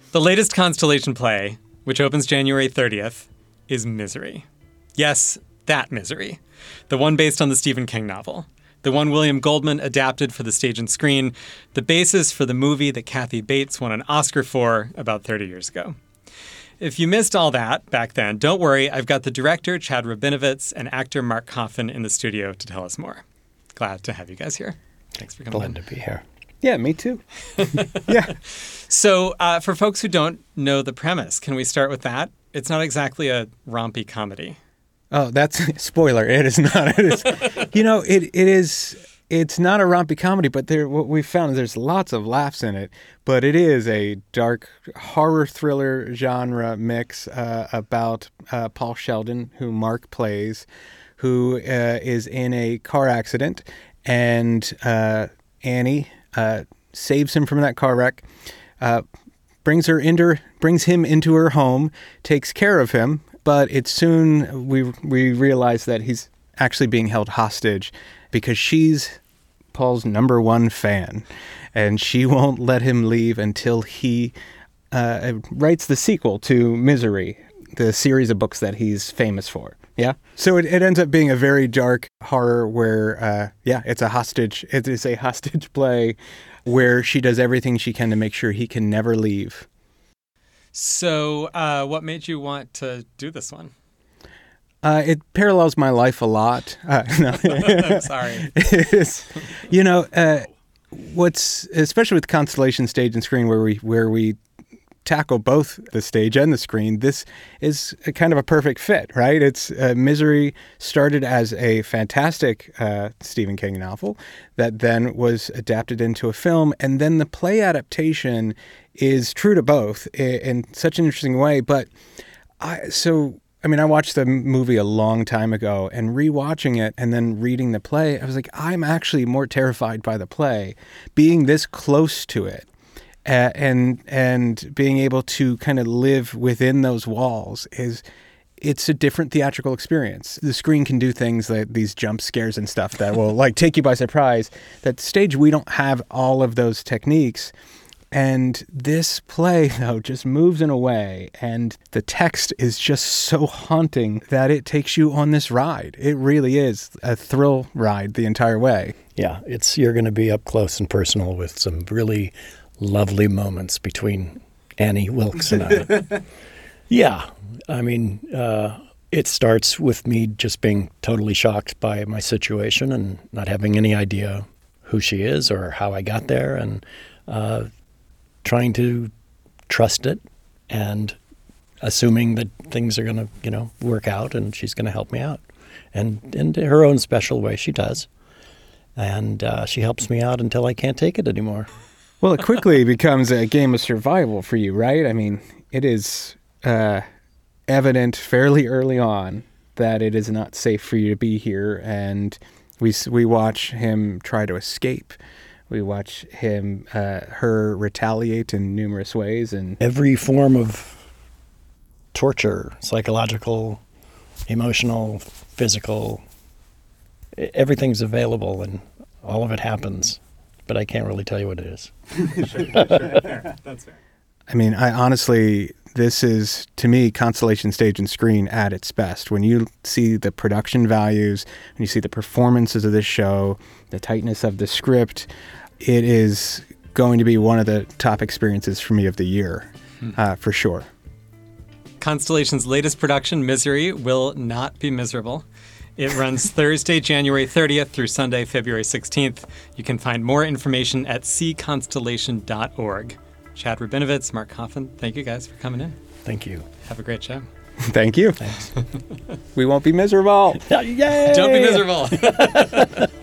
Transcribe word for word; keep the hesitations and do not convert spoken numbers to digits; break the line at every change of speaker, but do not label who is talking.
The latest Constellation play, which opens January thirtieth, is Misery. Yes, that Misery. The one based on the Stephen King novel. The one William Goldman adapted for the stage and screen. The basis for the movie that Kathy Bates won an Oscar for about thirty years ago. If you missed all that back then, don't worry. I've got the director, Chad Rabinowitz, and actor Mark Coffin in the studio to tell us more. Glad to have you guys here. Thanks for coming.
Glad to be here.
Yeah, me too. Yeah.
So uh, for folks who don't know the premise, can we start with that? It's not exactly a rompy comedy.
Oh, that's spoiler. It is not. It is. You know, it it is. It's not a rompy comedy, but there. What we found is there's lots of laughs in it. But it is a dark horror thriller genre mix uh, about uh, Paul Sheldon, who Mark plays, who uh, is in a car accident, and uh, Annie uh, saves him from that car wreck. Uh, brings her into brings him into her home, takes care of him. But it's soon we we realize that he's actually being held hostage because she's Paul's number one fan, and she won't let him leave until he uh, writes the sequel to Misery, the series of books that he's famous for. Yeah. So it, it ends up being a very dark horror where, uh, yeah, it's a hostage. It is a hostage play where she does everything she can to make sure he can never leave.
So uh, what made you want to do this one?
Uh, it parallels my life a lot. Uh, no.
I'm sorry.
It's, you know, uh, what's especially with Constellation Stage and Screen, where we where we tackle both the stage and the screen, this is a kind of a perfect fit, right? It's uh, Misery started as a fantastic uh, Stephen King novel that then was adapted into a film, and then the play adaptation is true to both in, in such an interesting way. But I so. I mean, I watched the movie a long time ago, and rewatching it and then reading the play, I was like, I'm actually more terrified by the play, being this close to it, uh, and and being able to kind of live within those walls is, it's a different theatrical experience. The screen can do things like these jump scares and stuff that will like take you by surprise. That stage, we don't have all of those techniques. And this play, though, just moves in a way, and the text is just so haunting that it takes you on this ride. It really is a thrill ride the entire way.
Yeah, it's you're going to be up close and personal with some really lovely moments between Annie Wilkes and I. Yeah, I mean, uh, it starts with me just being totally shocked by my situation and not having any idea who she is or how I got there, and uh trying to trust it and assuming that things are going to, you know, work out and she's going to help me out. And in her own special way, she does. And uh, she helps me out until I can't take it anymore.
Well, it quickly becomes a game of survival for you, right? I mean, it is uh, evident fairly early on that it is not safe for you to be here. And we we watch him try to escape. We watch him, uh, her retaliate in numerous ways, and
every form of torture, psychological, emotional, physical, everything's available, and all of it happens. But I can't really tell you what it is.
sure, sure, fair. That's fair.
I mean, I honestly, this is, to me, Constellation Stage and Screen at its best. When you see the production values, when you see the performances of this show, the tightness of the script, it is going to be one of the top experiences for me of the year, uh, for sure.
Constellation's latest production, Misery, will not be miserable. It runs Thursday, January thirtieth through Sunday, February sixteenth. You can find more information at see constellation dot org. Chad Rabinowitz, Mark Coffin, thank you guys for coming in.
Thank you.
Have a great show.
Thank you.
Thanks.
We won't be miserable.
Yay!
Don't be miserable.